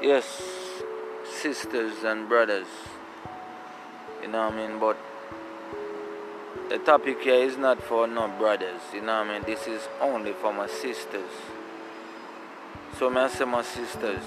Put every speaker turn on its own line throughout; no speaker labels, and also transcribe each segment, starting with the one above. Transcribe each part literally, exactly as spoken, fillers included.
Yes, sisters and brothers, you know what I mean, but the topic here is not for no brothers, you know what I mean, this is only for my sisters. So I say my sisters,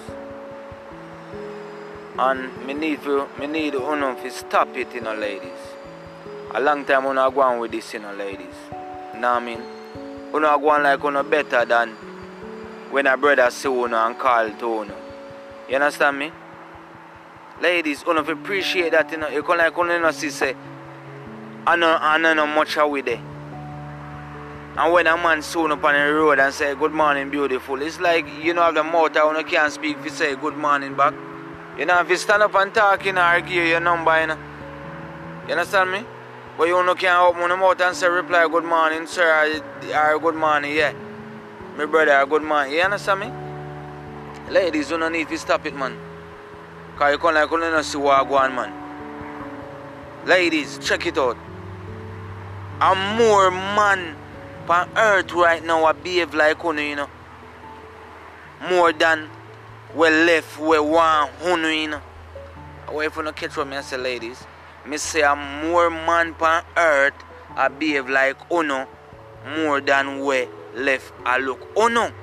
and me need to, me need uno to stop it, you know, ladies. A long time uno go on with this, you know, ladies, you know what I mean, uno go on like uno better than when a brother see uno and call to uno. You understand me? Ladies, you know, appreciate that, you know, you can like, you know, see, say, I know, I know not much how we there. And when a man see you up on the road and say, good morning, beautiful, it's like, you know, have the mouth that you can't speak if you say good morning back. You know, if you stand up and talk, you know, or give your number, you know. You understand me? But you know, can't open your mouth and say, reply, good morning, sir, or, or good morning, yeah. My brother, good morning. You understand me? Ladies, you don't need to stop it, man. Because you can't like, you don't see what I go on, man. Ladies, check it out. A more man on earth right now a behave like you, you know. More than we left, we want you, you know. Or if you don't catch what I say, ladies, I say a more man on earth a behave like you, know, more than we left a look you, know.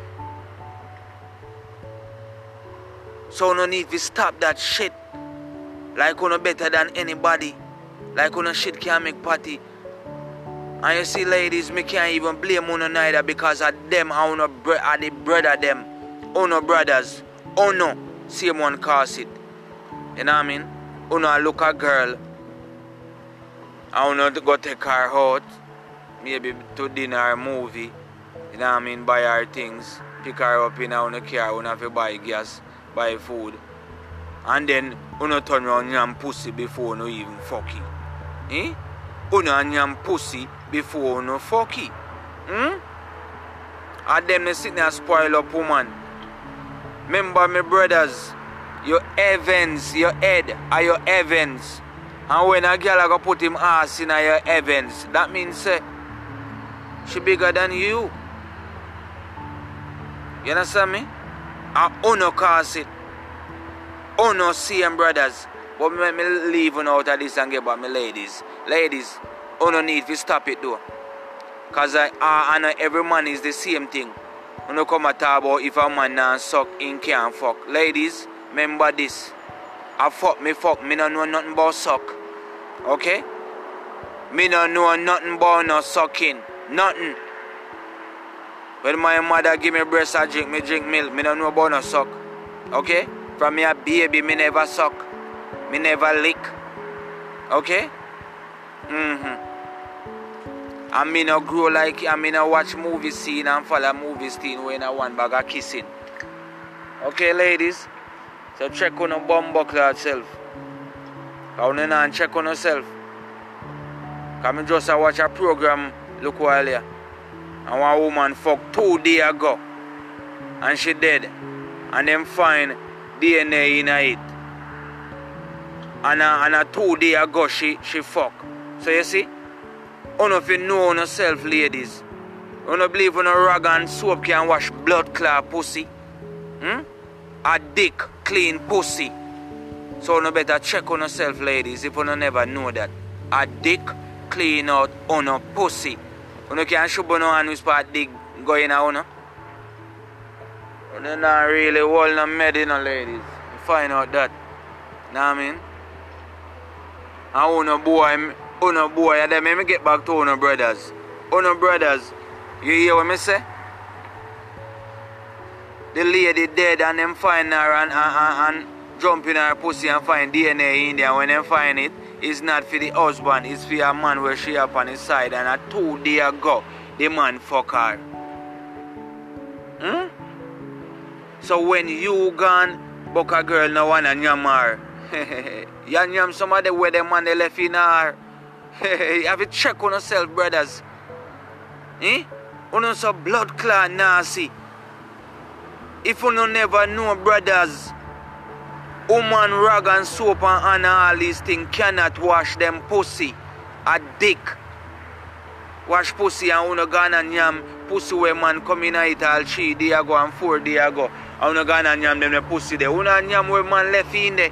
So no need to stop that shit. Like you know better than anybody. Like you know shit can't make party. And you see ladies, me can't even blame you neither because of them and uno bro are the brother them. Uno brothers. Uno same one cause it. You know what I mean? Uno look a girl and uno go take her out. Maybe to dinner or movie. You know what I mean? Buy her things. Pick her up in our car, uno have to buy gas. Buy food, and then uno turn around and pussy before no even fuck it. Eh? Uno and pussy before no fuck it. Hmm? And them they sit there spoil up woman. Remember my brothers, your Evans, your head are your Evans. And when a girl go put him ass in your Evans, that means say she bigger than you. You understand me? And uno cause it. Uno same brothers. But me, me leave you out of this and get back my ladies. Ladies, uno need to stop it though. Cause I, I, I know every man is the same thing. Uno come and talk about if a man not suck, he can't fuck. Ladies, remember this. I fuck me fuck, me don't know nothing about suck. Okay? Me don't know nothing about no sucking. Nothing. When my mother give me breast, I drink, me drink milk. Me don't know about no suck. Okay? From me a baby, me never suck. Me never lick. Okay? Mm-hmm. And me no grow like, and me no watch movie scene and follow movie scene when I want bag of kissing. Okay, ladies? So check on your bum buckle yourself. Because you don't check on yourself. Because me just watch a program look while here. And one woman fucked two days ago. And she dead. And them find D N A in it. And a, and a two days ago she, she fucked. So you see? You know if you know yourself, ladies. You don't believe in a rag and soap can wash blood clot pussy. Hmm? A dick clean pussy. So you better check on yourself, ladies, if you never know that. A dick clean out on a pussy. You can't show no hand with part dig going on. You not really hold no med, you know, ladies. You find out that. Know what I mean? And uno boy, uno boy, and then let me get back to uno brothers. Uno brothers, you hear what me say? The lady dead and them find her and, and, and, and jump in her pussy and find D N A in there. When them find it, it's not for the husband, it's for a man where she up on his side. And a two days ago, the man fuck her. Hmm? So when you gone, buck a girl no wanna nyam her. You nyam somebody where the man they left in her. You have to check on yourself, brothers. Eh? You know so blood clot nasty. If you never know, brothers, woman rag and soap and all these things cannot wash them pussy. A dick. Wash pussy and uno gone and yam pussy where man come in it all three days ago and four days ago. I wanna go and yam them the pussy there. Wanna yam where man left in there.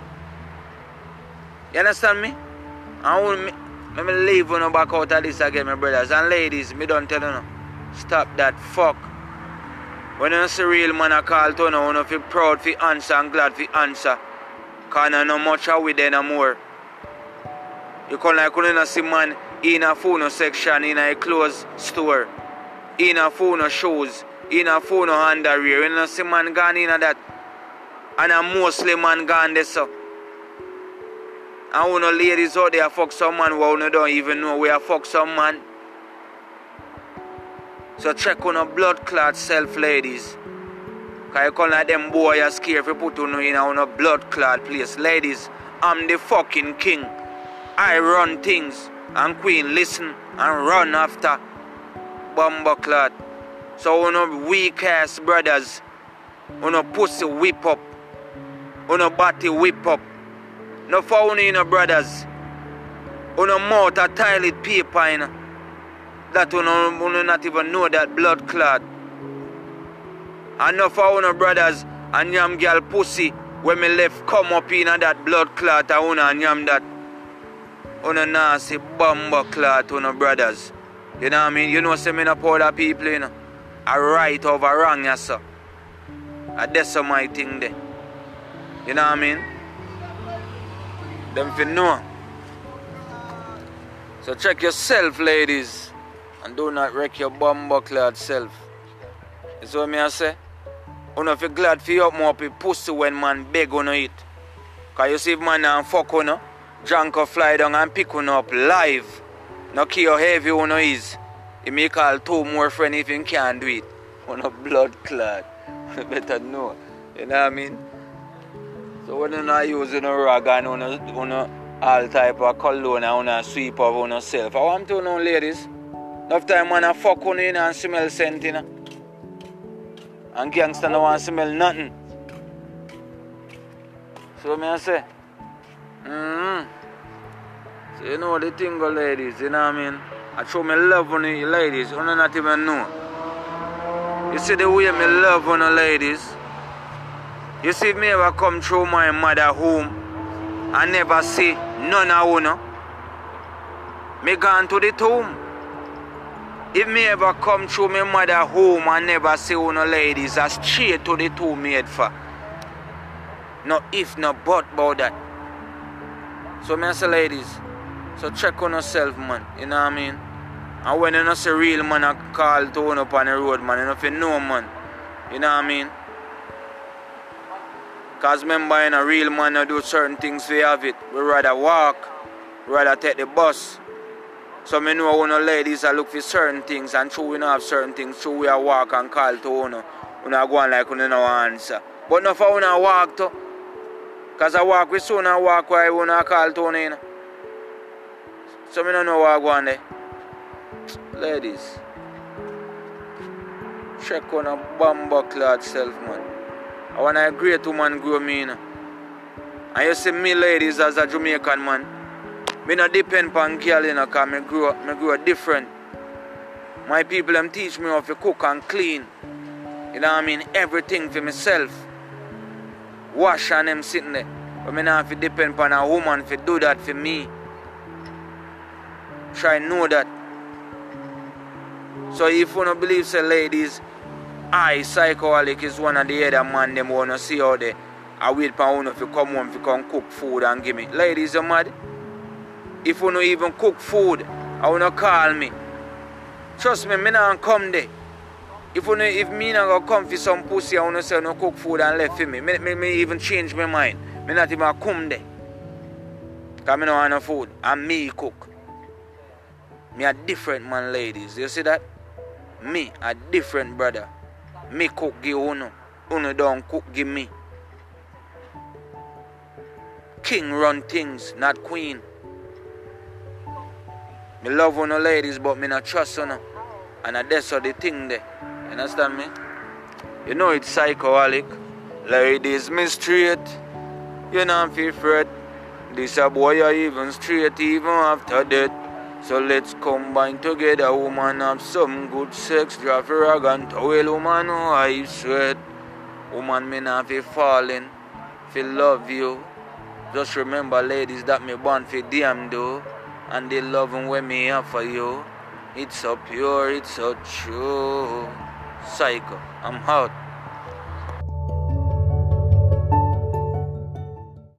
You understand me? I want me, me leave on back out of this again, my brothers and ladies. Me don't tell you no. Stop that fuck. When you see real man I call to you, you feel proud for answer and glad for answer. Cause I know much of with them no more. You come like you not see man in a phone section in a clothes store. In a phone shoes. In a phone underwear. You not see man gone in that. And a mostly man gone there so. And when the ladies out there fuck some man who you don't even know where fuck some man. So check on a blood clot self, ladies. Cause you come like them boy are scared if you put on in a blood clot place. Ladies, I'm the fucking king. I run things. And queen listen and run after bomber clot. So you weak ass brothers. You pussy whip up. You body whip up. No for you know, brothers. You know mouth a toilet paper, you know. That you know, you not even know that blood clot. And no for you know, brothers, and yam girl pussy when me left come up in that blood clot and you know, and yam that. You know, nasty bomber clot, you know, brothers. You know what I mean? You know, say me no powder people, you know. A right over wrong, yes, sir. And that's my thing there. You know what I mean? Them fi know. So check yourself, ladies. And do not wreck your bumbucklad self. You see what me I say? You know fi glad fi up more up pussy when man beg on it. Cause you see if man and fuck on you, drunk or fly down and pick on up live. No care how heavy you know is. You may call two more friends if you can't do it. On a blood clot. You better know. You know what I mean? So when you're not using a rag and on a, on a all type of cologne and on a sweep of on yourself. I want to know, ladies, enough time when I fuck on in and smell scent, you know? And gangster don't want to smell nothing. So me I say, mm-hmm. So you know the thing, ladies, you know what I mean? I show me love on you, ladies, you don't not even know. You see the way me love on you, ladies? You see if me ever come through my mother home and never see none of you, no? Me gone to the tomb. If me ever come through my mother home and never see you, no, ladies, I straight to the tomb made for. No if, no but about that. So me say, ladies, so check on yourself, man. You know what I mean? And when you not see real man, I call to one up on the road, man. You know if you know, man. You know what I mean? Because remember, in a real man, I do certain things to have it. We rather walk, we rather take the bus. So I know when the ladies I look for certain things, and true we don't have certain things, true we walk and call to one. We don't go on like we don't answer. But not for when I walk to. Because I walk with soon I walk where I want to call to one. You know? So I don't know what I go on there. Ladies, check on a bumbucklad self, man. I want a great woman grow me, you know. And you see me, ladies, as a Jamaican man, me not depend on girl, you know, because me grow up, me grow different. My people, them teach me how to cook and clean. You know what I mean? Everything for myself. Wash and them sitting there. But me not have to depend on a woman to do that for me. Try know that. So if you don't believe, say, ladies, I, psychoholic, is one of the other man them want to see how they I wait for you to come home to come cook food and give me. Ladies, you mad? If you don't even cook food, I want to call me. Trust me, me not come there. If you know, if me not go come for some pussy, I want to say no cook food and left for me. Me, me, me even change my mind. Me not even come there. Because I don't want no food. And me cook. Me a different man, ladies. You see that? Me a different brother. Me cook give uno. Uno don't cook give me. King run things, not queen. Me love uno ladies, but me not trust uno. And that's all the thing there. You understand me? You know it's psychoholic. Ladies, me straight. You know feel fret. This a boy are even straight even after death. So let's combine together, woman, have some good sex. Drop a rag and towel, woman, oh I sweat. Woman Woman, me not fi falling, fi love you. Just remember, ladies, that me born fi damn do. And the loving when me have for you, it's so pure, it's so true. Psycho, I'm out.